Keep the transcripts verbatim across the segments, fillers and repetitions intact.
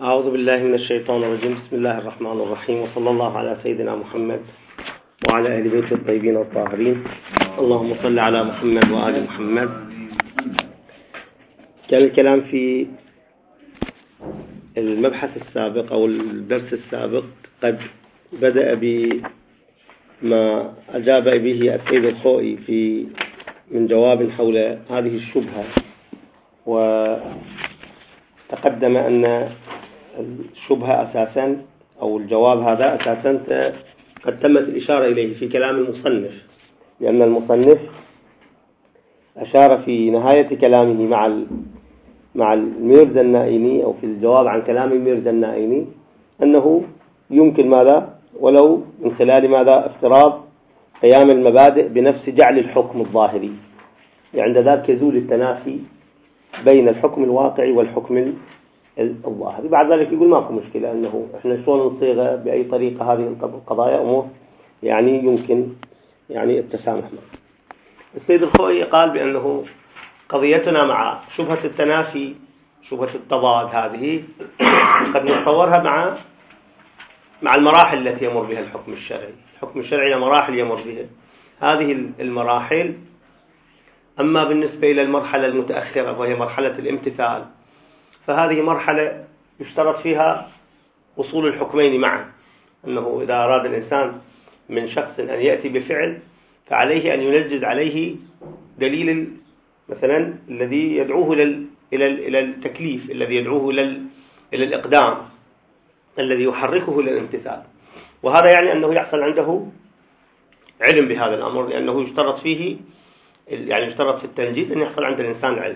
أعوذ بالله من الشيطان الرجيم. بسم الله الرحمن الرحيم، وصلى الله على سيدنا محمد وعلى أهل بيته الطيبين الطاهرين. اللهم صل على محمد وآل محمد. كان الكلام في المبحث السابق أو الدرس السابق قد بدأ بما أجاب به السيد الخوئي في من جواب حول هذه الشبهة، وتقدم أن الشبهة أساسا أو الجواب هذا أساسا قد تمت الإشارة إليه في كلام المصنف، لأن المصنف أشار في نهاية كلامه مع مع الميرزا النائيني أو في الجواب عن كلام الميرزا النائيني أنه يمكن ماذا ولو من خلال ماذا افتراض قيام المبادئ بنفس جعل الحكم الظاهري، عند ذلك يزول التنافي بين الحكم الواقعي والحكم الظاهري. بعد ذلك يقول ماكو مشكلة أنه إحنا شلون نصيغ بأي طريقة هذه القضايا أمور يعني يمكن يعني التسامح معه. السيد الخوئي قال بأنه قضيتنا مع شبهة التنافي، شبهة التضاد، هذه قد نتصورها مع مع المراحل التي يمر بها الحكم الشرعي. الحكم الشرعي مراحل يمر بها، هذه المراحل أما بالنسبة إلى المرحلة المتأخرة وهي مرحلة الامتثال، فهذه مرحلة يشترط فيها وصول الحكمين معا، أنه إذا أراد الإنسان من شخص أن يأتي بفعل فعليه أن ينجز عليه دليل مثلا الذي يدعوه إلى إلى التكليف، الذي يدعوه إلى إلى الإقدام، الذي يحركه إلى الامتثال. وهذا يعني أنه يحصل عنده علم بهذا الأمر، لأنه يشترط فيه يعني يشترط في التنجيز أن يحصل عند الإنسان علم.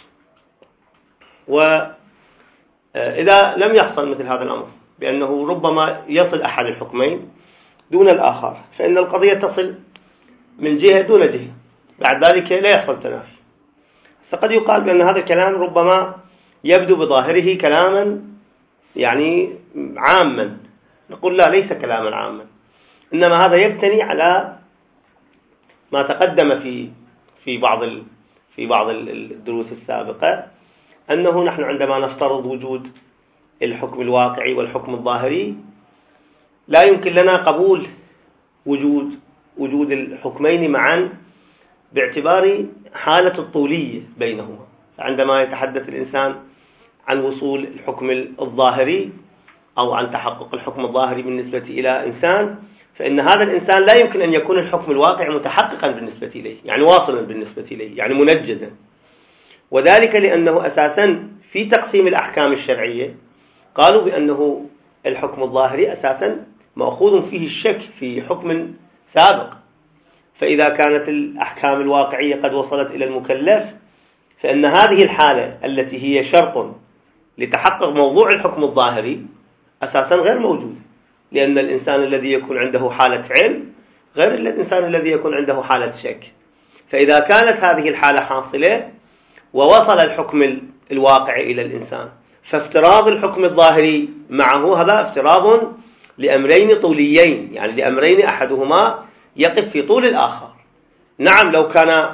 وإذا لم يحصل مثل هذا الأمر بأنه ربما يصل أحد الحكمين دون الآخر، فإن القضية تصل من جهة دون جهة، بعد ذلك لا يحصل تنافي. فقد يقال بأن هذا الكلام ربما يبدو بظاهره كلاما يعني عاما، نقول لا، ليس كلاما عاما، إنما هذا يبتني على ما تقدم في في بعض في بعض الدروس السابقة، أنه نحن عندما نفترض وجود الحكم الواقعي والحكم الظاهري لا يمكن لنا قبول وجود وجود الحكمين معا باعتبار حالة الطولية بينهما. عندما يتحدث الإنسان عن وصول الحكم الظاهري أو عن تحقق الحكم الظاهري بالنسبة إلى إنسان، فإن هذا الإنسان لا يمكن أن يكون الحكم الواقع متحققا بالنسبة إليه، يعني واصلا بالنسبة إليه، يعني منجزا. وذلك لأنه أساسا في تقسيم الأحكام الشرعية قالوا بأنه الحكم الظاهري أساسا مأخوذ فيه الشك في حكم سابق، فإذا كانت الأحكام الواقعية قد وصلت إلى المكلف فإن هذه الحالة التي هي شرط لتحقق موضوع الحكم الظاهري أساسا غير موجود، لأن الإنسان الذي يكون عنده حالة علم غير الإنسان الذي يكون عنده حالة شك. فإذا كانت هذه الحالة حاصلة ووصل الحكم الواقعي إلى الإنسان، فافتراض الحكم الظاهري معه هذا افتراض لأمرين طوليين، يعني لأمرين أحدهما يقف في طول الآخر. نعم، لو كان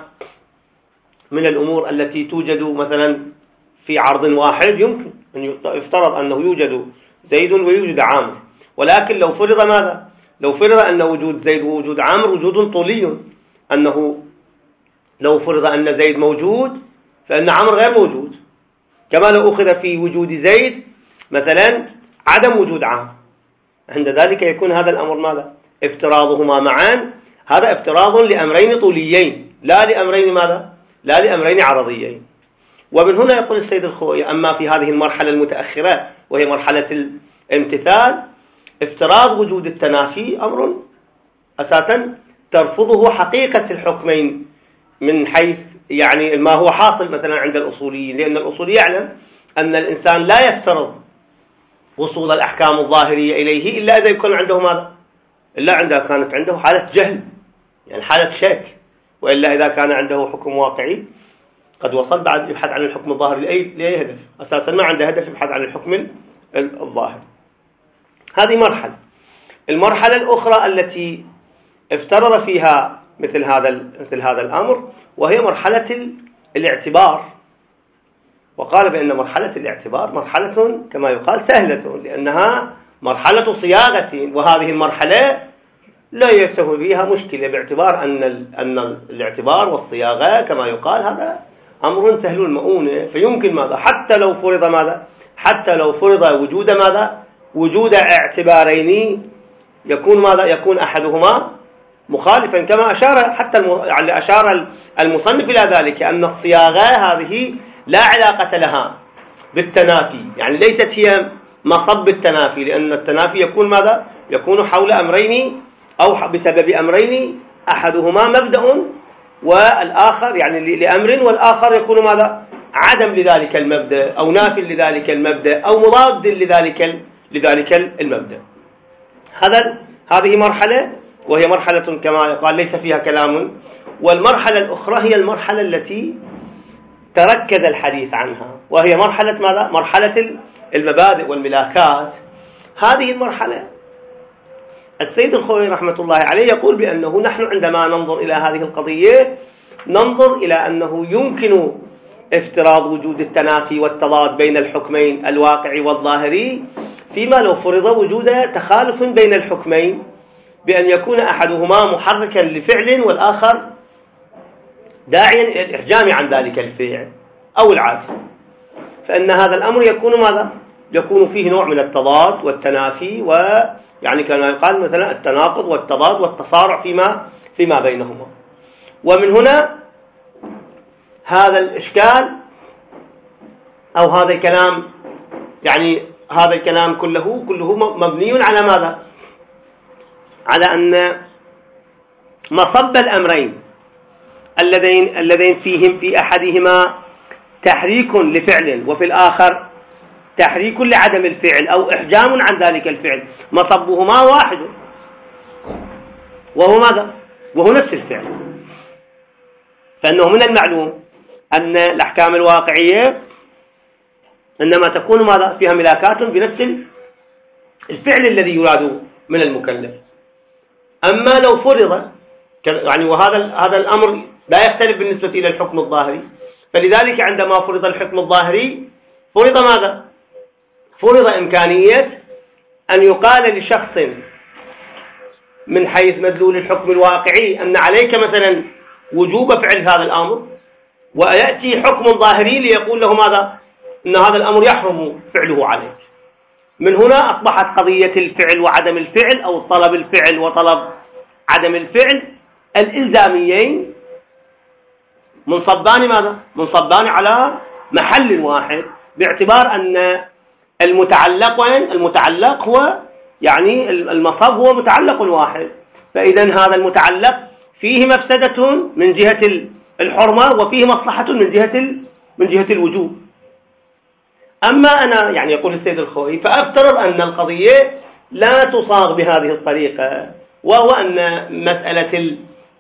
من الأمور التي توجد مثلا في عرض واحد يمكن أن يفترض أنه يوجد زيد ويوجد عامر، ولكن لو فرض ماذا؟ لو فرض أن وجود زيد ووجود عامر وجود طولي، أنه لو فرض أن زيد موجود فإن عمرو غير موجود، كما لو أخذ في وجود زيد مثلا عدم وجود عامر، عند ذلك يكون هذا الأمر ماذا؟ افتراضهما معا، هذا افتراض لأمرين طوليين لا لأمرين ماذا؟ لا لأمرين عرضيين. ومن هنا يقول السيد الخوئي أما في هذه المرحلة المتأخرة وهي مرحلة الامتثال، افتراض وجود التنافي أمر أساسا ترفضه حقيقة الحكمين من حيث يعني ما هو حاصل مثلا عند الأصوليين، لأن الأصولي يعلم أن الإنسان لا يفترض وصول الأحكام الظاهرية إليه إلا إذا يكون عنده ماذا؟ إلا عندها كانت عنده حالة جهل، يعني حالة شك، وإلا إذا كان عنده حكم واقعي قد وصل بعد يبحث عن الحكم الظاهري لأي, لأي هدف، أساسا ما عنده هدف يبحث عن الحكم الظاهري. هذه مرحلة. المرحلة الأخرى التي افترض فيها مثل هذا مثل هذا الأمر وهي مرحلة الاعتبار. وقال بأن مرحلة الاعتبار مرحلة كما يقال سهلة، لأنها مرحلة صياغة، وهذه المرحلة لا يستوي فيها مشكلة، باعتبار أن أن الاعتبار والصياغة كما يقال هذا أمر سهل المؤونة، فيمكن ماذا حتى لو فرض ماذا حتى لو فرض وجود ماذا وجود اعتبارين يكون ماذا يكون أحدهما مخالفا، كما أشار حتى الم... أشار المصنف إلى ذلك أن الصياغة هذه لا علاقة لها بالتنافي، يعني ليست هي مصب التنافي، لأن التنافي يكون ماذا يكون حول أمرين أو بسبب أمرين، أحدهما مبدأ والآخر يعني لأمر، والآخر يكون ماذا عدم لذلك المبدأ أو نافي لذلك المبدأ أو مضاد لذلك لذلك المبدأ. هذا هذه مرحلة، وهي مرحلة كما يقال ليس فيها كلام. والمرحلة الأخرى هي المرحلة التي تركز الحديث عنها، وهي مرحلة ماذا مرحلة المبادئ والملاكات. هذه المرحلة السيد الخوئي رحمة الله عليه يقول بأنه نحن عندما ننظر إلى هذه القضية ننظر إلى أنه يمكن افتراض وجود التنافي والتضاد بين الحكمين الواقعي والظاهري، فيما لو فرض وجود تخالف بين الحكمين بأن يكون أحدهما محركا لفعل والآخر داعيا إلى الإحجام عن ذلك الفعل أو العكس، فإن هذا الأمر يكون ماذا يكون فيه نوع من التضاد والتنافي، ويعني كما يقال مثلا التناقض والتضاد والتصارع فيما فيما بينهما. ومن هنا هذا الإشكال أو هذا الكلام، يعني هذا الكلام كله كله مبني على ماذا على أن مصب الأمرين اللذين اللذين فيهم في أحدهما تحريك لفعل وفي الآخر تحريك لعدم الفعل أو إحجام عن ذلك الفعل، مصبهما واحد وهو ماذا وهو نفس الفعل. فإنه من المعلوم أن الأحكام الواقعية إنما تكون ماذا فيها ملاكات بنفس الفعل الذي يراد من المكلف. أما لو فرض يعني وهذا هذا الأمر لا يختلف بالنسبة إلى الحكم الظاهري، فلذلك عندما فرض الحكم الظاهري فرض ماذا فرض إمكانية أن يقال لشخص من حيث مدلول الحكم الواقعي أن عليك مثلا وجوب فعل هذا الأمر، ويأتي حكم ظاهري ليقول له ماذا أن هذا الأمر يحرم فعله عليك. من هنا أصبحت قضية الفعل وعدم الفعل أو طلب الفعل وطلب عدم الفعل الإلزاميين منصبان ماذا منصبان على محل واحد، باعتبار أن المتعلق وين المتعلق هو يعني المصب هو متعلق واحد، فإذا هذا المتعلق فيه مفسدة من جهة الحرمة وفيه مصلحة من جهة من جهة الوجوب. أما أنا يعني يقول السيد الخوئي فأفترض أن القضية لا تصاغ بهذه الطريقة، وهو أن مسألة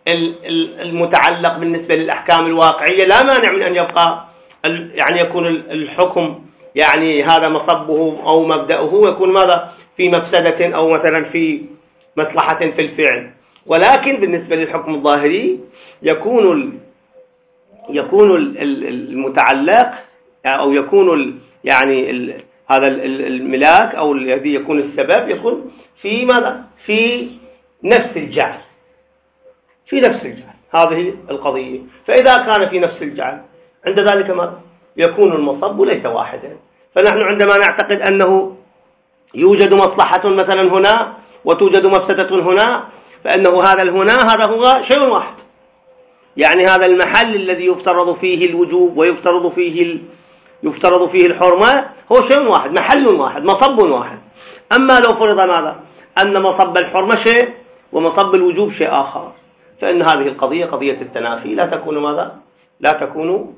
المتعلق بالنسبة للأحكام الواقعية لا مانع من أن يبقى يعني يكون الحكم يعني هذا مصبه أو مبدأه ويكون ماذا في مفسدة أو مثلا في مصلحة في الفعل، ولكن بالنسبة للحكم الظاهري يكون ال يكون المتعلق أو يكون يعني ال هذا الملاك أو الذي يكون السبب يكون في ماذا في نفس الجعل في نفس الجعل هذه القضية. فإذا كان في نفس الجعل عند ذلك ما يكون المصب ليس واحدا. فنحن عندما نعتقد أنه يوجد مصلحة مثلا هنا وتوجد مفسدة هنا، فإنه هذا الهنا هذا هو شيء واحد، يعني هذا المحل الذي يفترض فيه الوجوب ويفترض فيه ال... يفترض فيه الحرمة هو شيء واحد، محل واحد، مصب واحد. أما لو فرض ماذا أن مصب الحرمة شيء ومصب الوجوب شيء آخر، فإن هذه القضية قضية التنافي لا تكون ماذا لا تكون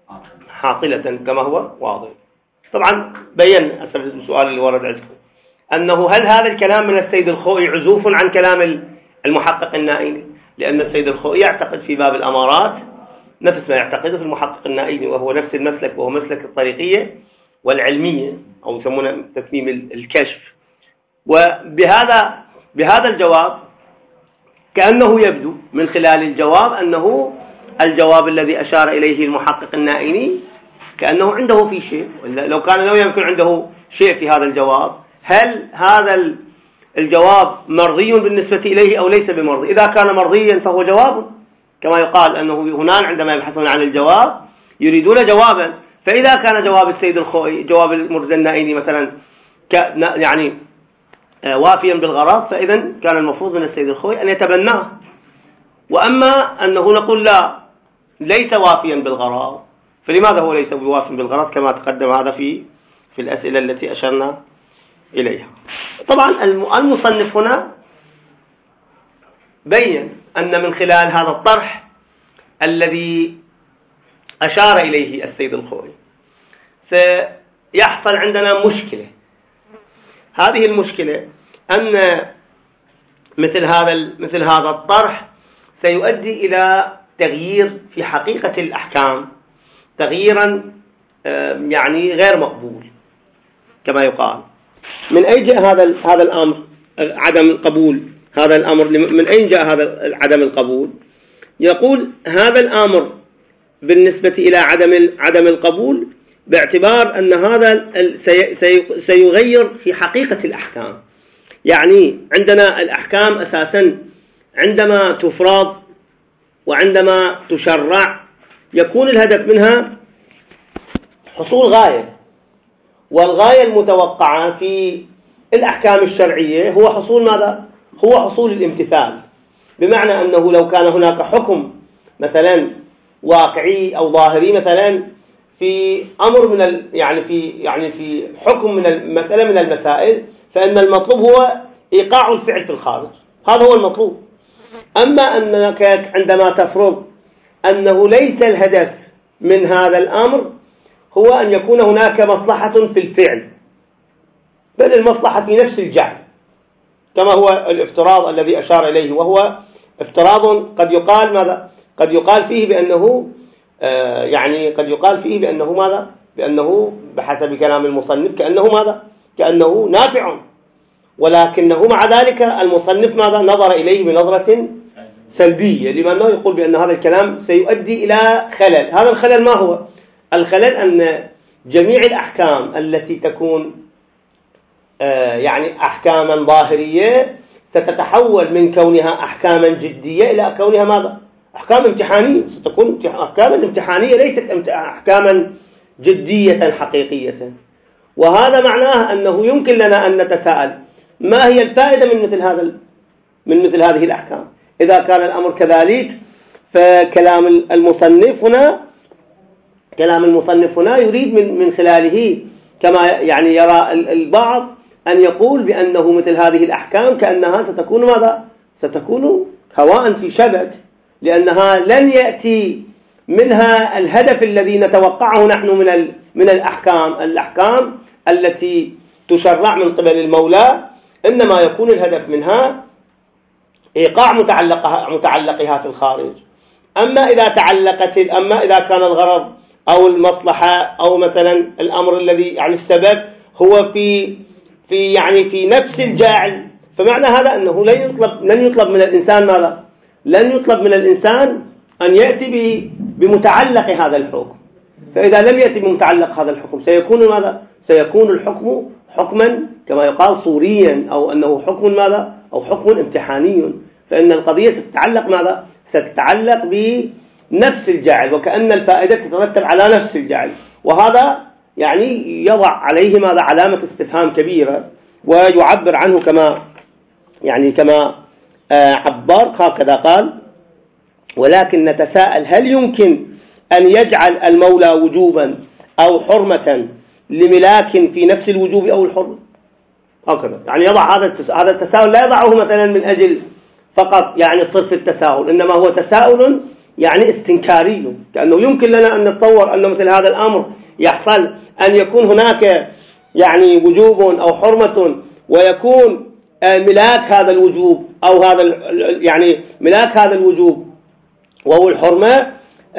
حاصلة كما هو واضح. طبعا بيّن السؤال اللي ورد عندكم أنه هل هذا الكلام من السيد الخوئي عزوف عن كلام المحقق النائيني، لأن السيد الخوئي يعتقد في باب الأمارات نفس ما يعتقده في المحقق النائيني، وهو نفس المسلك، وهو مسلك الطريقية والعلمية أو يسمونه تسميم الكشف. وبهذا بهذا الجواب كأنه يبدو من خلال الجواب أنه الجواب الذي أشار إليه المحقق النائيني كأنه عنده في شيء. لو كان لو يمكن عنده شيء في هذا الجواب، هل هذا الجواب مرضي بالنسبة إليه أو ليس بمرضي؟ إذا كان مرضيا فهو جواب، كما يقال أنه هناك عندما يبحثون عن الجواب يريدون جوابا. فإذا كان جواب السيد الخوئي جواب المرتضى النائيني مثلا يعني وافيا بالغرض، فإذا كان المفروض من السيد الخوئي أن يتبناه. وأما أنه نقول لا ليس وافيا بالغرض، فلماذا هو ليس بوافٍ بالغرض كما تقدم هذا في في الأسئلة التي أشرنا إليها؟ طبعا المصنف هنا بين أن من خلال هذا الطرح الذي أشار إليه السيد الخوئي سيحصل عندنا مشكلة. هذه المشكلة أن مثل هذا مثل هذا الطرح سيؤدي إلى تغيير في حقيقة الأحكام، تغييرا يعني غير مقبول كما يقال. من أين جاء هذا هذا الأمر عدم القبول؟ هذا الأمر من أين جاء هذا عدم القبول؟ يقول هذا الأمر بالنسبة إلى عدم عدم القبول باعتبار أن هذا سيغير في حقيقة الأحكام. يعني عندنا الأحكام أساسا عندما تفرض وعندما تشرع يكون الهدف منها حصول غاية، والغاية المتوقعة في الأحكام الشرعية هو حصول ماذا؟ هو حصول الامتثال. بمعنى أنه لو كان هناك حكم مثلا واقعي أو ظاهري مثلا في أمر من ال يعني في يعني في حكم من المسألة من المسائل، فإن المطلوب هو إيقاع الفعل في الخارج، هذا هو المطلوب. أما أنك عندما تفرض أنه ليس الهدف من هذا الأمر هو أن يكون هناك مصلحة في الفعل، بل المصلحة في نفس الجعل، كما هو الافتراض الذي أشار إليه، وهو افتراض قد يقال ماذا؟ قد يقال فيه بأنه آه يعني قد يقال فيه بأنه ماذا؟ بأنه بحسب كلام المصنف كأنه ماذا؟ كأنه نافع، ولكنه مع ذلك المصنف ماذا؟ نظر إليه بنظرة سلبية، لأنه يقول بأن هذا الكلام سيؤدي إلى خلل. هذا الخلل ما هو؟ الخلل أن جميع الأحكام التي تكون آه يعني أحكاما ظاهرية ستتحول من كونها أحكاما جدية إلى كونها ماذا؟ أحكام امتحانية، ستكون أحكاما امتحانية ليست أحكاما جدية حقيقية. وهذا معناه أنه يمكن لنا أن نتساءل ما هي الفائدة من مثل هذا من مثل هذه الأحكام؟ إذا كان الأمر كذلك فكلام المصنف هنا كلام المصنف هنا يريد من من خلاله كما يعني يرى البعض أن يقول بأنه مثل هذه الأحكام كأنها ستكون ماذا؟ ستكون هواء في شبك، لأنها لن يأتي منها الهدف الذي نتوقعه نحن من من الأحكام الأحكام التي تشرع من قبل المولى، إنما يكون الهدف منها إيقاع متعلقها متعلقها في الخارج. أما إذا تعلقت أما إذا كان الغرض أو المصلحة أو مثلا الأمر الذي يعني السبب هو في في يعني في نفس الجاعل، فمعنى هذا أنه لن يطلب لن يطلب من الإنسان ماذا؟ لن يطلب من الإنسان أن يأتي بمتعلق هذا الحكم. فإذا لم يأتي بمتعلق هذا الحكم سيكون ماذا؟ سيكون الحكم حكما كما يقال صوريا، أو أنه حكم ماذا؟ أو حكم امتحاني. فإن القضية ستتعلق ماذا؟ ستتعلق بنفس الجعل، وكأن الفائدة تترتب على نفس الجعل، وهذا يعني يضع عليه ماذا؟ علامة استفهام كبيرة، ويعبر عنه كما يعني كما عبر هكذا قال: ولكن نتساءل هل يمكن أن يجعل المولى وجوبا أو حرمة لملاك في نفس الوجوب أو الحرمة؟ هكذا يعني يضع هذا هذا التساؤل، لا يضعه مثلا من أجل فقط يعني صرف التساؤل، إنما هو تساؤل يعني استنكاري، كأنه يمكن لنا أن نتصور أن مثل هذا الأمر يحصل، أن يكون هناك يعني وجوب أو حرمة ويكون ملاك هذا الوجوب أو هذا يعني ملاك هذا الوجوب وهو الحرمة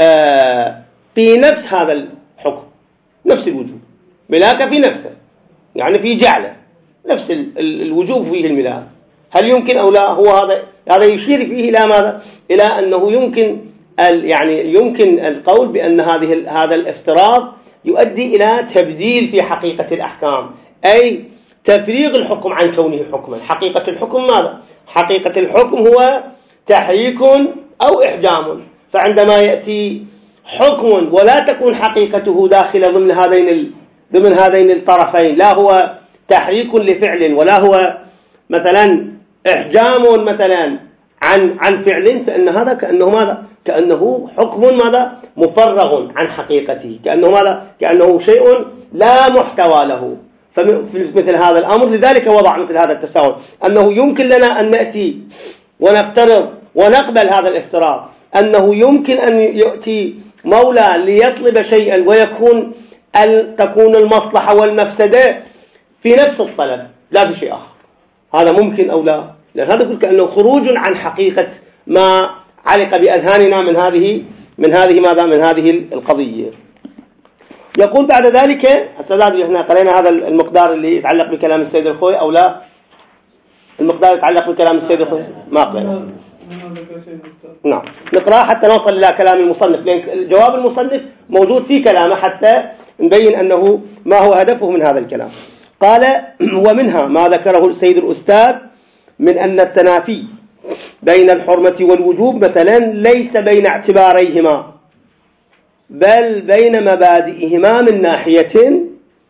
في نفس هذا الحكم، نفس الوجوب، ملاك في نفسه يعني في جعله نفس الوجوب فيه الملاك. هل يمكن أو لا؟ هو هذا هذا يشير فيه إلى ماذا؟ إلى أنه يمكن يعني يمكن القول بأن هذه هذا الافتراض يؤدي إلى تبديل في حقيقة الأحكام، أي تفريغ الحكم عن كونه حكما. حقيقة الحكم ماذا؟ حقيقة الحكم هو تحريك أو إحجام. فعندما يأتي حكم ولا تكون حقيقته داخل ضمن هذين ضمن هذين الطرفين، لا هو تحريك لفعل ولا هو مثلا إحجام مثلا عن عن فعل، فإن هذا كأنه ماذا؟ كأنه حكم ماذا؟ مفرغ عن حقيقته، كأنه ماذا؟ كأنه شيء لا محتوى له. ففي مثل هذا الأمر لذلك وضع مثل هذا التساؤل، أنه يمكن لنا أن نأتي ونفترض ونقبل هذا الافتراض أنه يمكن أن يأتي مولى ليطلب شيئا ويكون تكون المصلحة والمفسدة في نفس الطلب لا في شيء آخر. هذا ممكن أو لا؟ لأن هذا يقول كأنه خروج عن حقيقة ما علق بأذهاننا من هذه من هذه ماذا من هذه القضية. يقول بعد ذلك حتى احنا قرينا هذا المقدار اللي يتعلق بكلام السيد الخوي أو لا؟ المقدار يتعلق بكلام السيد الخوي ما قرينا. نعم نقرأ حتى نوصل إلى كلام المصنف، لأن جواب المصنف موجود في كلامه حتى نبين أنه ما هو هدفه من هذا الكلام. قال: ومنها ما ذكره السيد الأستاذ من أن التنافي بين الحرمة والوجوب مثلا ليس بين اعتباريهما بل بين مبادئهما من ناحية،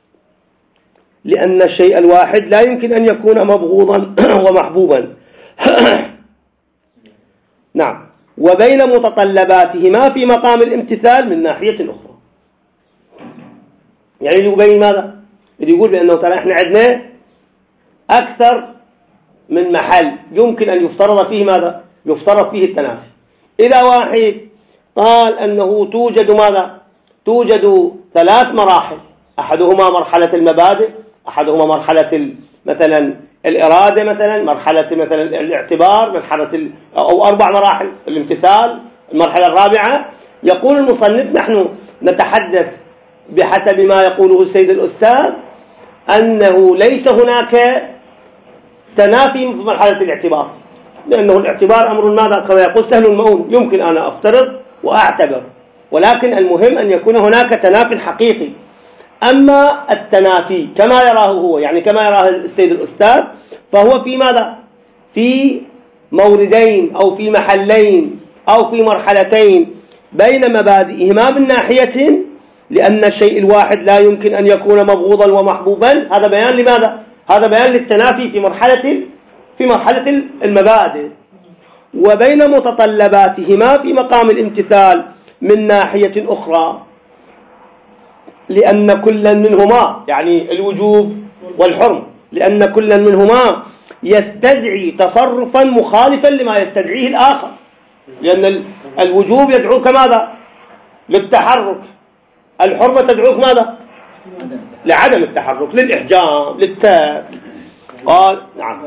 لأن الشيء الواحد لا يمكن أن يكون مبغوضا ومحبوبا نعم، وبين متطلباتهما في مقام الامتثال من ناحية أخرى. يعني يبين ماذا؟ يقول بأنه ترى احنا عندنا أكثر من محل يمكن أن يفترض فيه ماذا؟ يفترض فيه التنافي. إذا واحد قال أنه توجد ماذا؟ توجد ثلاث مراحل، أحدهما مرحلة المبادئ، أحدهما مرحلة مثلا الإرادة، مثلا مرحلة مثلا الاعتبار، مرحلة أو أربع مراحل الامتثال، المرحلة الرابعة. يقول المصنف: نحن نتحدث بحسب ما يقوله السيد الأستاذ أنه ليس هناك تنافي في مرحلة الاعتبار، لأنه الاعتبار أمر ماذا؟ كما يقول سهل المؤون، يمكن أنا أفترض وأعتبر، ولكن المهم أن يكون هناك تنافي حقيقي. أما التنافي كما يراه هو، يعني كما يراه السيد الأستاذ، فهو في ماذا؟ في موردين أو في محلين أو في مرحلتين بين مبادئهما من ناحية، لأن الشيء الواحد لا يمكن أن يكون مبغوضا ومحبوبا. هذا بيان لماذا؟ هذا بيان للتنافي في مرحلة في مرحلة المبادئ، وبين متطلباتهما في مقام الامتثال من ناحية أخرى، لأن كل منهما يعني الوجوب والحرم، لأن كل منهما يستدعي تصرفا مخالفا لما يستدعيه الآخر، لأن الوجوب يدعوك ماذا؟ للتحرك، الحرمة تدعوك ماذا؟ لعدم التحرك، للإحجام، للتاب. قال نعم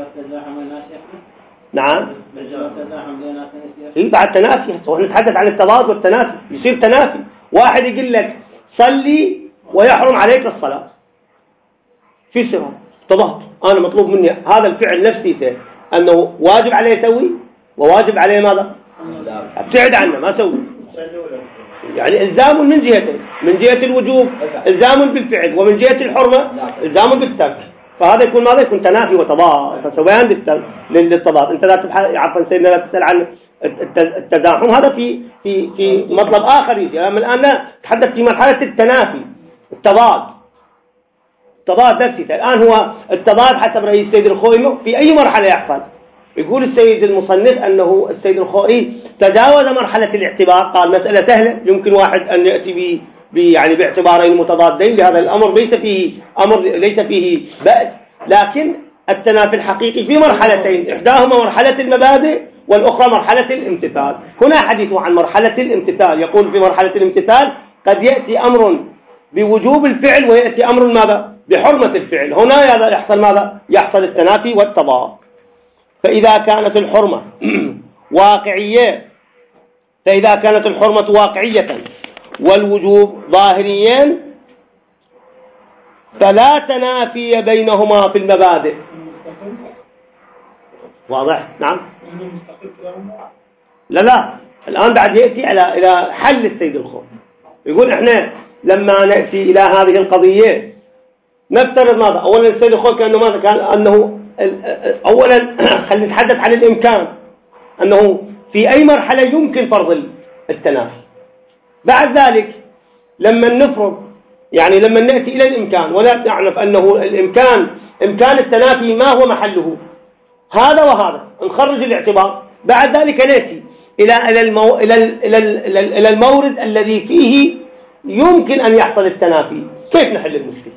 نعم إيه بعد تنافي، ونتحدث عن التضاد والتنافي. يصير تنافي، واحد يقول لك صلي ويحرم عليك الصلاة في صراط تضاد، أنا مطلوب مني هذا الفعل نفسي أنه واجب عليه يسوي وواجب عليه ماذا؟ ابتعد عنه ما سوي، يعني إلزام من جهتين، من جهة الوجوب إلزام بالفعل، ومن جهة الحرمة إلزام بالترك. فهذا يكون ماذا؟ يكون تنافي وتضاد، فسويان للتضاد. أنت لا تبحث عفوا سيدنا لا تسأل عن التزاحم، هذا في في في مطلب آخر يجي. أما الآن نتحدث في مرحلة التنافي، التضاد، التضاد نفسه. الآن هو التضاد حسب رأي السيد الخوئي في أي مرحلة يحصل. يقول السيد المصنف أنه السيد الخوئي تجاوز مرحلة الاعتبار، قال مسألة سهلة يمكن واحد أن يأتي ب يعني باعتبارين متضادين لهذا الأمر، ليس فيه أمر ليس فيه بأس، لكن التنافي الحقيقي في مرحلتين، إحداهما مرحلة المبادئ والأخرى مرحلة الامتثال. هنا حديث عن مرحلة الامتثال، يقول في مرحلة الامتثال قد يأتي أمر بوجوب الفعل ويأتي أمر ماذا؟ بحرمة الفعل. هنا يحصل ماذا؟ يحصل التنافي والتضاد. فإذا كانت الحرمة واقعية فإذا كانت الحرمة واقعية والوجوب ظاهريين فلا تنافي بينهما في المبادئ. واضح؟ نعم. لا لا الآن بعد يأتي على إلى حل السيد الخوئي. يقول إحنا لما نأتي إلى هذه القضية نفترض ماذا؟ أولا السيد الخوي كأنه ماذا كان أنه أولا خلينا نتحدث عن الإمكان، أنه في أي مرحلة يمكن فرض التنافي. بعد ذلك لما نفرض يعني لما نأتي إلى الإمكان ولا نعرف أنه الإمكان إمكان التنافي ما هو محله، هذا وهذا نخرج الاعتبار. بعد ذلك نأتي إلى إلى المو... إلى إلى إلى المورد الذي فيه يمكن أن يحصل التنافي، كيف نحل المشكلة؟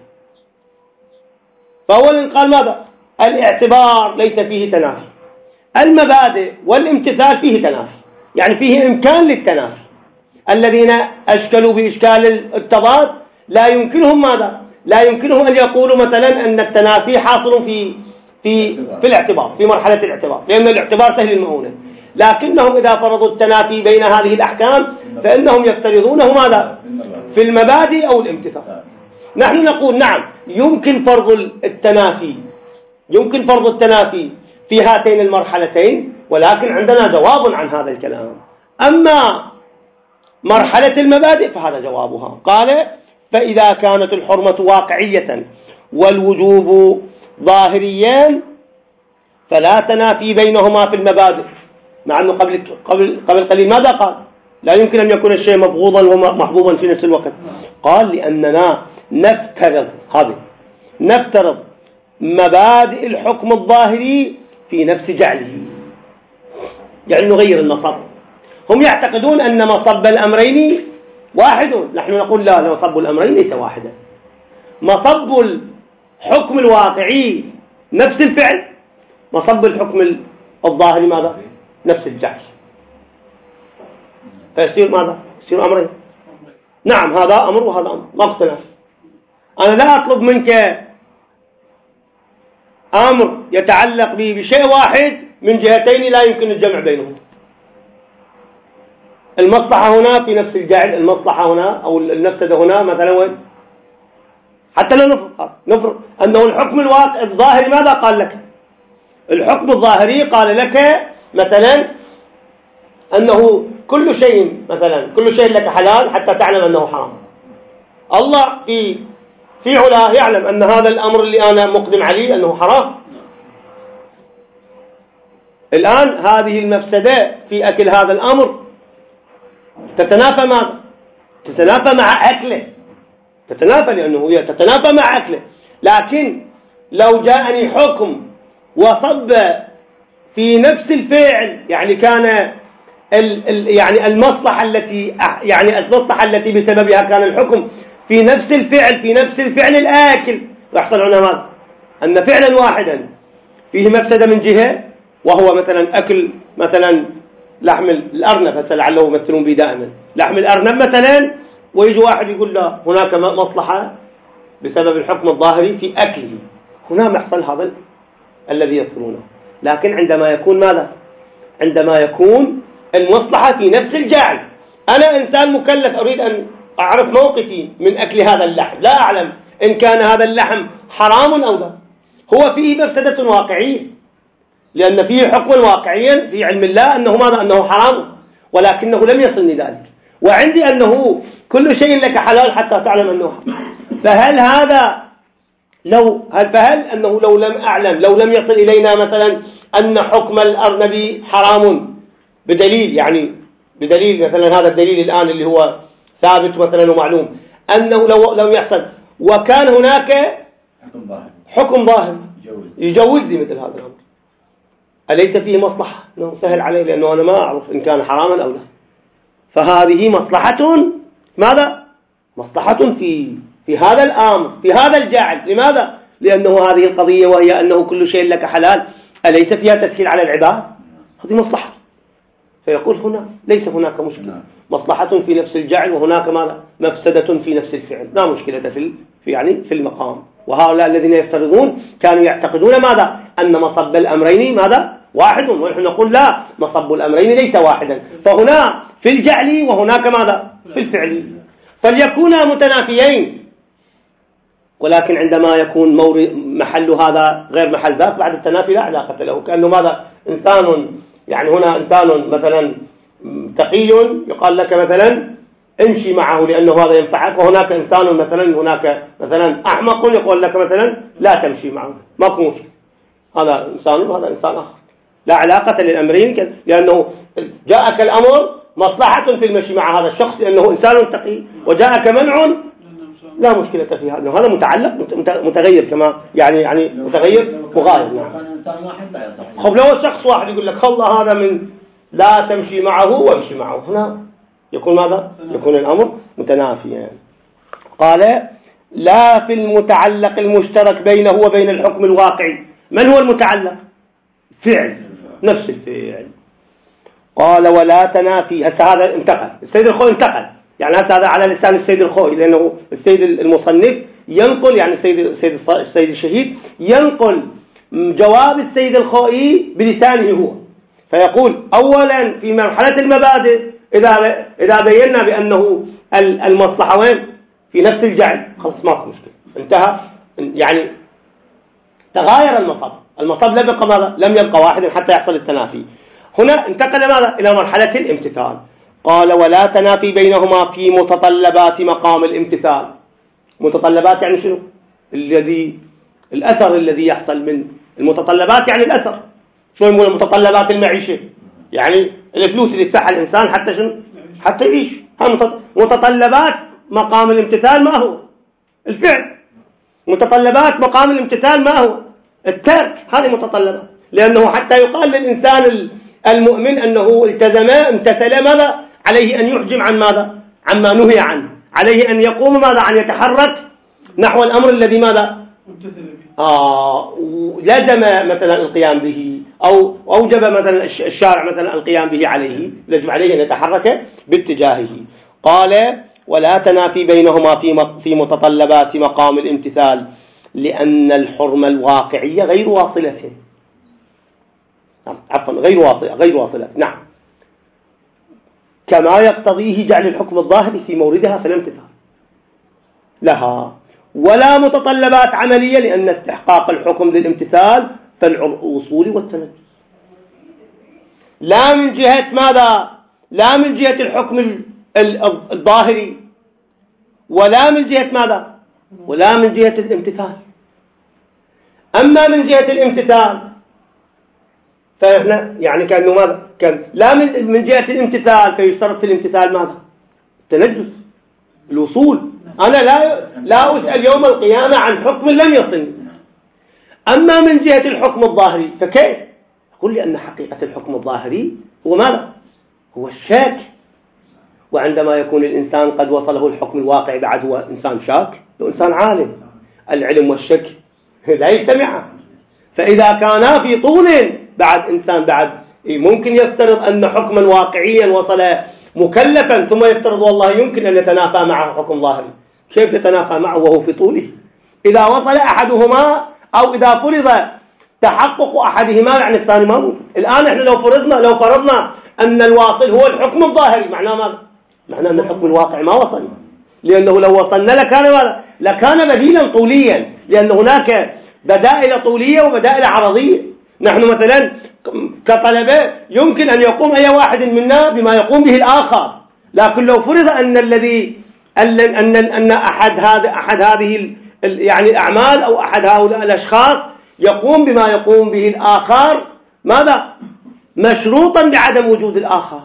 فأولا قال ماذا؟ الاعتبار ليس فيه تنافي، المبادئ والامتثال فيه تنافي، يعني فيه إمكان للتنافي. الذين أشكلوا بإشكال التضاد لا يمكنهم ماذا؟ لا يمكنهم أن يقولوا مثلا أن التنافي حاصل في في في الاعتبار، في مرحلة الاعتبار، لأن الاعتبار سهل المؤونة. لكنهم إذا فرضوا التنافي بين هذه الأحكام فإنهم يفترضونه ماذا؟ في المبادئ أو الامتثال. نحن نقول نعم يمكن فرض التنافي، يمكن فرض التنافي في هاتين المرحلتين، ولكن عندنا جواب عن هذا الكلام. أما مرحلة المبادئ فهذا جوابها. قال فإذا كانت الحرمة واقعية والوجوب ظاهريان فلا تنافي بينهما في المبادئ، مع أنه قبل قبل قبل قليل ماذا قال؟ لا يمكن أن يكون الشيء مبغوضا ومحبوبا في نفس الوقت. قال لأننا نفترض هذه نفترض مبادئ الحكم الظاهري في نفس جعله، يعني نغير المصب. هم يعتقدون أن مصب الأمرين واحد، نحن نقول لا، مصب الأمرين ليس واحدا. مصب الحكم الواقعي نفس الفعل، مصب الحكم الظاهري ماذا؟ نفس الجعل. فيصير ماذا؟ يصير أمرين. نعم هذا أمر وهذا أمر، ما اختلف. أنا لا أطلب منك أمر يتعلق به بشيء واحد من جهتين لا يمكن الجمع بينهم. المصلحة هنا في نفس الجعل، المصلحة هنا أو المفسدة هنا مثلا وين؟ حتى لا نفرض نفرض أنه الحكم الواقع الظاهري ماذا قال لك؟ الحكم الظاهري قال لك مثلا أنه كل شيء مثلا كل شيء لك حلال حتى تعلم أنه حرام. الله في في علاه يعلم أن هذا الأمر اللي أنا مقدم عليه أنه حرام. الآن هذه المفسدة في أكل هذا الأمر تتنافى ماذا؟ تتنافى مع أكله، تتنافى لأنه هي تتنافى مع أكله. لكن لو جاءني حكم وصب في نفس الفعل، يعني كان ال ال يعني المصلحة التي يعني المصلحة التي بسببها كان الحكم في نفس الفعل في نفس الفعل الآكل، يحصل هنا ماذا؟ أن فعلا واحدا فيه مفسدة من جهة، وهو مثلا أكل مثلا لحم الأرنب، لعله يمثلون به دائما لحم الأرنب مثلا، ويجي واحد يقول لا هناك مصلحة بسبب الحكم الظاهري في أكله، هنا محصل هذا الذي يذكرونه. لكن عندما يكون ماذا؟ عندما يكون المصلحة في نفس الجعل، أنا إنسان مكلف أريد أن أعرف موقفي من أكل هذا اللحم، لا أعلم إن كان هذا اللحم حرام أو لا، هو فيه مفسدة واقعية، لأن فيه حكم واقعيا في علم الله أنه ماذا؟ أنه حرام، ولكنه لم يصلني ذلك، وعندي أنه كل شيء لك حلال حتى تعلم أنه حرام. فهل هذا لو هل فهل أنه لو لم أعلم لو لم يصل إلينا مثلا أن حكم الأرنب حرام بدليل، يعني بدليل مثلا هذا الدليل الآن اللي هو ثابت مثلا ومعلوم، أنه لو لم يحصل وكان هناك حكم ظاهر يجوز لي مثل هذا الأمر، أليس فيه مصلحة؟ أنه سهل علي لأنه أنا ما أعرف إن كان حراما أو لا. فهذه مصلحة ماذا؟ مصلحة في في هذا الأمر في هذا الجعل. لماذا؟ لأنه هذه القضية وهي أنه كل شيء لك حلال أليس فيها تسهيل على العباد؟ هذه مصلحة. فيقول هنا ليس هناك مشكلة، مصلحة في نفس الجعل وهناك ماذا؟ مفسدة في نفس الفعل، لا مشكلة في في يعني في المقام. وهؤلاء الذين يفترضون كانوا يعتقدون ماذا؟ أن مصب الأمرين ماذا؟ واحد، ونحن نقول لا، مصب الأمرين ليس واحدا، فهنا في الجعل وهناك ماذا؟ في الفعل، فليكونا متنافيين. ولكن عندما يكون محل هذا غير محل ذاك بعد التنافي لا علاقة له، كأنه ماذا؟ إنسان يعني هنا إنسان مثلا تقي يقال لك مثلا امشي معه لأنه هذا ينفعك، وهناك إنسان مثلا هناك مثلا أحمق يقول لك مثلا لا تمشي معه، ماكو مشكلة، هذا إنسان وهذا إنسان آخر، لا علاقة للأمرين، لأنه جاءك الأمر مصلحة في المشي مع هذا الشخص لأنه إنسان تقي، وجاءك منع لا مشكلة في هذا، هذا متعلق متغير كما يعني يعني متغير مغاير. نعم. خب لو شخص واحد يقول لك الله هذا من لا تمشي معه وامشي معه، هنا يكون ماذا؟ يكون الأمر متنافيا. قال لا في المتعلق المشترك بينه وبين الحكم الواقعي. من هو المتعلق؟ فعل، نفس الفعل. قال ولا تنافي. هسه هذا انتقل، السيد الخوي انتقل، يعني هذا على لسان السيد الخوي، لأنه السيد المصنف ينقل، يعني السيد السيد السيد الشهيد ينقل جواب السيد الخوي بلسانه هو، فيقول أولا في مرحلة المبادئ إذا إذا بينا بأنه المصلحة وين؟ في نفس الجعل، خلص ما في مشكلة، انتهى، يعني تغاير المصب، المصب لم يبقى ماذا؟ لم يبقى واحد حتى يحصل التنافي. هنا انتقل ماذا؟ إلى مرحلة الامتثال. قال ولا تنافي بينهما في متطلبات مقام الامتثال. متطلبات يعني شنو؟ الذي الأثر الذي يحصل من المتطلبات، يعني الأثر. شو يقول متطلبات المعيشة؟ يعني الفلوس اللي يدفعها الإنسان حتى شنو؟ حتى يعيش. متطلبات مقام الامتثال ما هو؟ الفعل. متطلبات مقام الامتثال ما هو؟ الترك. هذه متطلبات، لأنه حتى يقال للإنسان المؤمن أنه التزم امتثل ماذا؟ عليه أن يحجم عن ماذا؟ عما نهي عنه، عليه أن يقوم ماذا؟ أن يتحرك نحو الأمر الذي ماذا؟ آه لازم مثلا القيام به، أو أوجب مثلا الشارع مثلا القيام به عليه، يجب عليه أن يتحرك باتجاهه. قال ولا تنافي بينهما في في متطلبات مقام الامتثال لأن الحرمة الواقعية غير واصلة، عفوا غير واصلة غير واصلة نعم، كما يقتضيه جعل الحكم الظاهري في موردها في الامتثال لها، ولا متطلبات عملية لأن استحقاق الحكم للامتثال فالوصول والتنجس، لا من جهة ماذا؟ لا من جهة الحكم الظاهري، ولا من جهة ماذا؟ ولا من جهة الامتثال. أما من جهة الامتثال فإحنا يعني كأنه ماذا؟ كان لا من من جهة الامتثال فيشترط في الامتثال ماذا؟ التنجس، الوصول. أنا لا لا أسأل يوم القيامة عن حكم لم يصل. أما من جهة الحكم الظاهري فكيف؟ أقول لي أن حقيقة الحكم الظاهري هو ماذا؟ هو الشك. وعندما يكون الإنسان قد وصله الحكم الواقعي بعد هو إنسان شاك، هو إنسان عالم. العلم والشك لا يجتمعان، فإذا كانا في طول بعد إنسان بعد ممكن يفترض أن حكما واقعيا وصل مكلفا، ثم يفترض والله يمكن أن يتنافى معه حكم ظاهري. كيف يتنافى معه وهو في طوله؟ إذا وصل أحدهما أو إذا فرض تحقق أحدهما يعني الثاني ما ممكن. الآن إحنا لو فرضنا لو فرضنا أن الواصل هو الحكم الظاهري، معناه ماذا؟ معناه أن الحكم الواقعي ما وصل، لأنه لو وصلنا لكان ماذا؟ لكان بديلا طوليا، لأن هناك بدائل طولية وبدائل عرضية. نحن مثلا كطلبة يمكن أن يقوم أي واحد منا بما يقوم به الآخر، لكن لو فرض أن الذي أن أن أحد هذا أحد هذه يعني الأعمال أو أحد هؤلاء الأشخاص يقوم بما يقوم به الآخر ماذا؟ مشروطا بعدم وجود الآخر،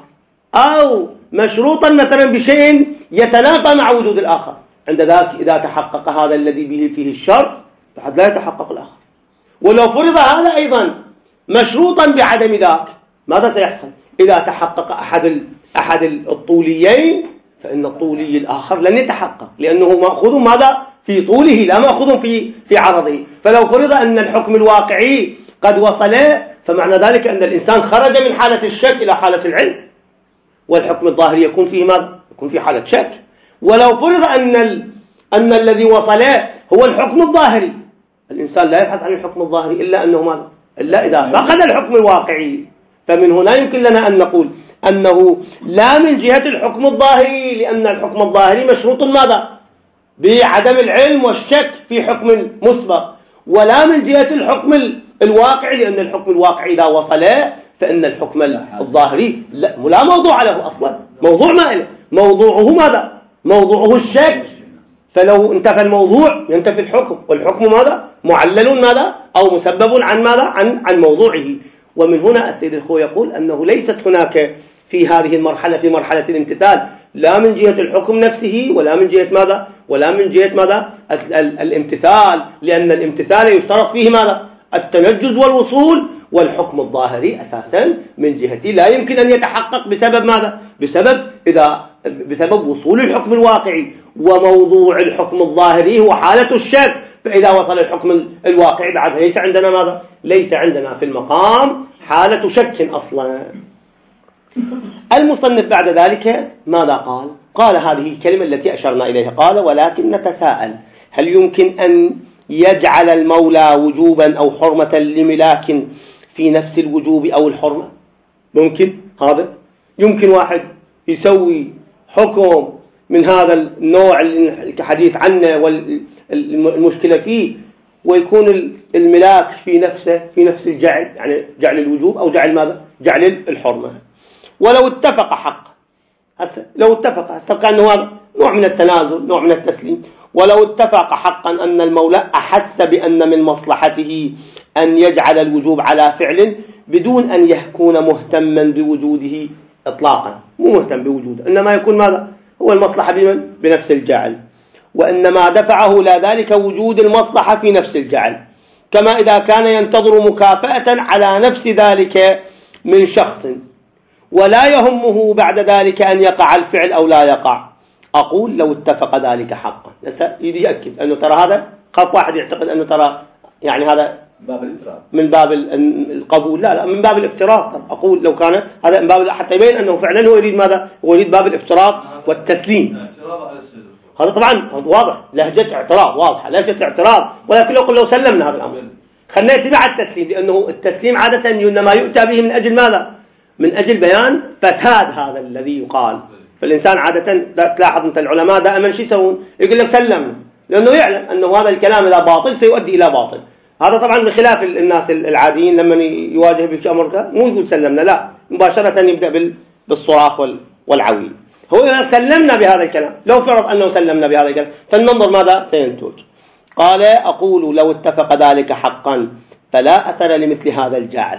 أو مشروطا مثلا بشيء يتنافى مع وجود الآخر، عند ذلك إذا تحقق هذا الذي به فيه الشر فقد لا يتحقق الآخر. ولو فرض هذا أيضا مشروطا بعدم ذاك، ماذا سيحصل؟ إذا تحقق أحد أحد الطوليين فإن الطولي الآخر لن يتحقق، لأنه مأخوذ ماذا؟ في طوله لا مأخوذ في في عرضه. فلو فرض أن الحكم الواقعي قد وصل فمعنى ذلك أن الإنسان خرج من حالة الشك إلى حالة العلم، والحكم الظاهري يكون فيه ماذا؟ يكون في حالة شك. ولو فرض أن ال... أن الذي وصل هو الحكم الظاهري، الإنسان لا يبحث عن الحكم الظاهري إلا أنه ماذا؟ إلا إذا فقد الحكم الواقعي. فمن هنا يمكن لنا أن نقول أنه لا من جهة الحكم الظاهري، لأن الحكم الظاهري مشروط ماذا؟ بعدم العلم والشك في حكم مسبق، ولا من جهة الحكم الواقعي، لأن الحكم الواقعي إذا وصل فإن الحكم الظاهري لا, لا موضوع له أصلا، موضوع ما له. موضوعه ماذا؟ موضوعه الشك، فلو انتفى الموضوع ينتفي الحكم، والحكم ماذا؟ معلل ماذا؟ أو مسبب عن ماذا؟ عن عن موضوعه. ومن هنا السيد الخوي يقول أنه ليست هناك في هذه المرحلة في مرحلة الامتثال لا من جهة الحكم نفسه ولا من جهة ماذا؟ ولا من جهة ماذا؟ الامتثال، لأن الامتثال يشترط فيه ماذا؟ التنجز والوصول، والحكم الظاهري أساسا من جهتي لا يمكن أن يتحقق بسبب ماذا؟ بسبب إذا بسبب وصول الحكم الواقعي، وموضوع الحكم الظاهري هو حالة الشك، فإذا وصل الحكم الواقعي بعد ليس عندنا ماذا؟ ليس عندنا في المقام حالة شك أصلا. المصنف بعد ذلك ماذا قال؟ قال هذه الكلمة التي أشرنا إليها، قال: ولكن نتساءل هل يمكن أن يجعل المولى وجوبا أو حرمة لملاك في نفس الوجوب أو الحرمة؟ ممكن هذا؟ يمكن واحد يسوي حكم من هذا النوع الحديث عنه والمشكلة فيه، ويكون الملاك في نفسه في نفس الجعل، يعني جعل الوجوب أو جعل ماذا؟ جعل الحرمة. ولو اتفق حق، لو اتفق كأنه هذا نوع من التنازل، نوع من التسليم. ولو اتفق حقا أن المولى أحس بأن من مصلحته أن يجعل الوجوب على فعل بدون أن يكون مهتما بوجوده إطلاقا، مو مهتم بوجوده، إنما يكون ماذا؟ هو المصلحة بمن؟ بنفس الجعل، وإنما دفعه لا ذلك وجود المصلحة في نفس الجعل، كما إذا كان ينتظر مكافأة على نفس ذلك من شخص ولا يهمه بعد ذلك أن يقع الفعل أو لا يقع. أقول لو اتفق ذلك حقا، يأكد أنه ترى هذا خاف واحد يعتقد أنه ترى يعني هذا باب الافتراض من باب القبول، لا لا من باب الافتراض. أقول لو كان هذا من باب حتى يبين أنه فعلا هو يريد ماذا؟ هو يريد باب الافتراض والتسليم. هذا طبعا واضح، لهجة اعتراض واضحة، لهجة اعتراض، ولكن لو لو سلمنا هذا الأمر خلنا يتبع التسليم، لأنه التسليم عادة إنما يؤتى به من أجل ماذا؟ من أجل بيان فساد هذا الذي يقال. فالإنسان عادة تلاحظ أنت العلماء دائما شو يسوون؟ يقول لك سلمنا، لأنه يعلم أنه هذا الكلام إذا باطل سيؤدي إلى باطل. هذا طبعا بخلاف الناس العاديين لما يواجه بأمر مو يقول سلمنا، لا، مباشرة يبدأ بالصراخ والعويل. هو إذا سلمنا بهذا الكلام، لو فرض أنه سلمنا بهذا الكلام فلننظر ماذا سينتج. قال: أقول لو اتفق ذلك حقا فلا أثر لمثل هذا الجعل.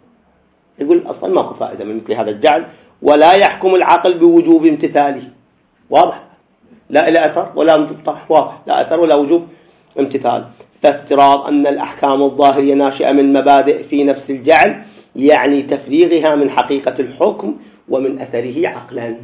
يقول أصلا ماكو فائدة من مثل هذا الجعل، ولا يحكم العقل بوجوب امتثاله. واضح؟ لا إلى أثر ولا مطرح، واضح، لا أثر ولا وجوب امتثال. فافتراض أن الأحكام الظاهرية ناشئة من مبادئ في نفس الجعل يعني تفريغها من حقيقة الحكم ومن أثره عقلا.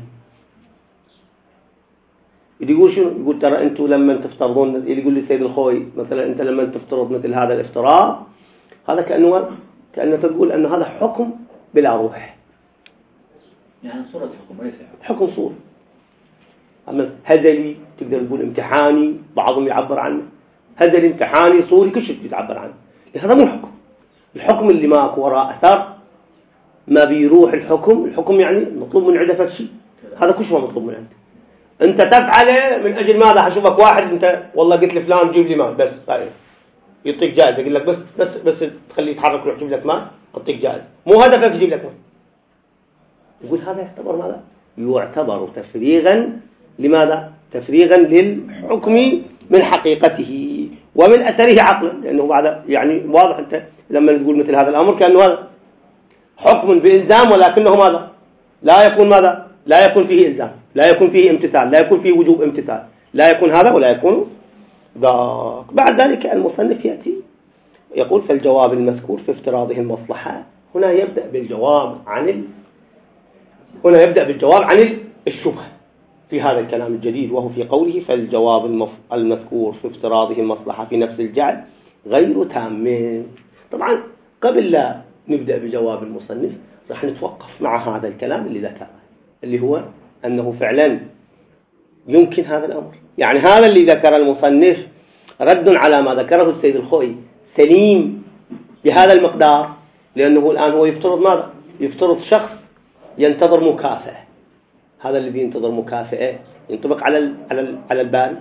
يقول شنو؟ يقول ترى أنتم لما تفترضون، يقول لي سيد الخوي مثلا أنت لما تفترض مثل هذا الافتراض، هذا كأنه كأنه تقول أن هذا حكم بلا روح، يعني صورة حكم ليس حكم صورة. أما هزلي تقدر تقول امتحاني، بعضهم يعبر عنه هزلي امتحاني صوري، كل شيء يتعبر عنه. هذا مو حكم. الحكم اللي ماكو وراء أثر ما بيروح الحكم. الحكم يعني مطلوب من عندك شيء، هذا كل شيء مطلوب من عندك أنت تفعله من أجل ماذا؟ هشوفك واحد أنت والله قلت لفلان جيب لي مال بس طيب يعطيك جائزة، يقول لك بس بس بس تخليه يتحرك ويروح يجيب لك مال يعطيك جائزة، مو هدفك يجيب لك مال. يقول هذا يعتبر ماذا؟ يعتبر تفريغا لماذا؟ تفريغا للحكم من حقيقته ومن أثره عقلا، لأنه بعد يعني واضح أنت لما تقول مثل هذا الأمر كأنه هذا حكم بإلزام، ولكنه ماذا؟ لا يكون ماذا؟ لا يكون فيه إلزام، لا يكون فيه امتثال، لا يكون فيه وجوب امتثال، لا يكون هذا ولا يكون ذاك. بعد ذلك المصنف يأتي يقول: فالجواب المذكور في افتراضه المصلحة. هنا يبدأ بالجواب عن ال... هنا يبدأ بالجواب عن الشبهة في هذا الكلام الجديد، وهو في قوله: فالجواب المف... المذكور في افتراضه المصلحة في نفس الجعل غير تام. طبعا قبل لا نبدأ بجواب المصنف راح نتوقف مع هذا الكلام اللي ذكره، اللي هو أنه فعلا يمكن هذا الأمر. يعني هذا اللي ذكر المصنف رد على ما ذكره السيد الخوي سليم بهذا المقدار، لأنه الآن هو يفترض ماذا؟ يفترض شخص ينتظر مكافأة. هذا الذي ينتظر مكافأة ينطبق على ال على ال على الباري،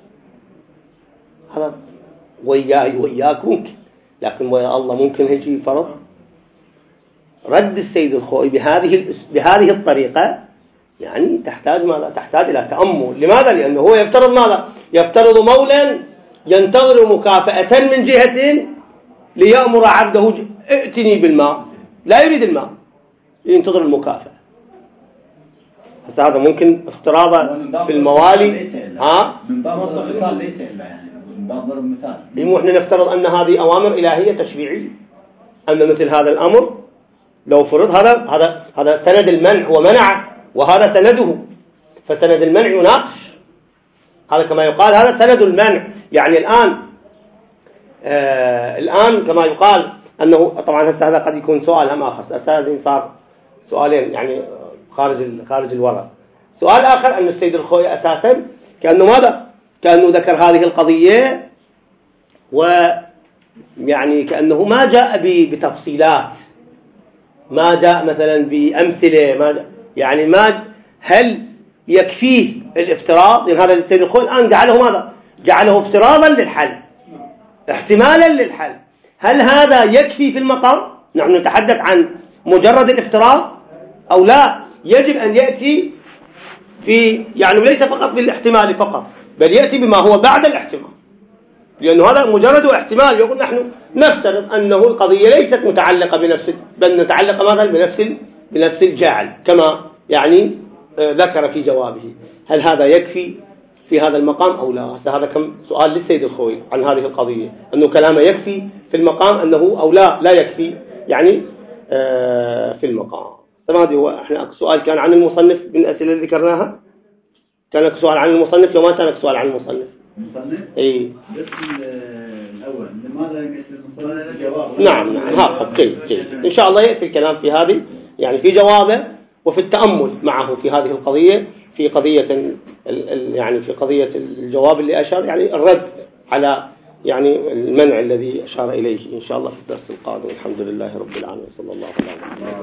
هذا وياي وياك ممكن، لكن ويا الله ممكن هيجي فرض. رد السيد الخوي بهذه بهذه الطريقة يعني تحتاج ماذا؟ تحتاج إلى تأمل. لماذا؟ لأنه هو يفترض ماذا؟ يفترض مولا ينتظر مكافأة من جهة ليأمر عبده ائتني بالماء، لا يريد الماء، ينتظر المكافأة. هذا ممكن افتراضا في الموالي. ها؟ من باب المثال ليس إلا يعني من باب ضرب المثال. مو احنا نفترض أن هذه أوامر إلهية تشريعية، أن مثل هذا الأمر لو فرض هذا هذا هذا سند المنع ومنعه، وهذا سنده، فسند المنع يناقش. هذا كما يقال هذا سند المنع. يعني الآن آه الآن كما يقال أنه طبعا هذا قد يكون سؤال هم آخر، هذا صار سؤالين يعني خارج خارج الورق. سؤال آخر أن السيد الخوئي أساسا كأنه ماذا؟ كأنه ذكر هذه القضية ويعني كأنه ما جاء بتفصيلات، ما جاء مثلا بأمثلة، ما جاء يعني ما هل يكفيه الافتراض؟ لأن هذا السيد الخوئي الآن جعله ماذا؟ جعله افتراضا للحل، احتمالا للحل. هل هذا يكفي في المقام؟ نحن نتحدث عن مجرد الافتراض أو لا؟ يجب أن يأتي في يعني ليس فقط بالاحتمال فقط، بل يأتي بما هو بعد الاحتمال، لأنه هذا مجرد احتمال. يقول نحن نفترض أنه القضية ليست متعلقة بنفس، بل نتعلق مثلا بنفس بنفس الجعل كما يعني ذكر في جوابه. هل هذا يكفي في هذا المقام أو لا؟ هذا كم سؤال للسيد الخوئي عن هذه القضية، أنه كلامه يكفي في المقام أنه أو لا لا يكفي يعني في المقام. تمام. هو احنا سؤال كان عن المصنف من الأسئلة اللي ذكرناها، كان سؤال عن المصنف لو ما كان سؤال عن المصنف. المصنف؟ اي بس الأول لماذا يمثل المصنف جواب؟ نعم نعم هذا جيد جيد. إن شاء الله يأتي الكلام في هذه يعني في جوابه وفي التأمل معه في هذه القضية، في قضية ال ال يعني في قضية الجواب اللي أشار يعني الرد على يعني المنع الذي أشار إليه إن شاء الله في الدرس القادم. الحمد لله رب العالمين، صلى الله عليه وسلم.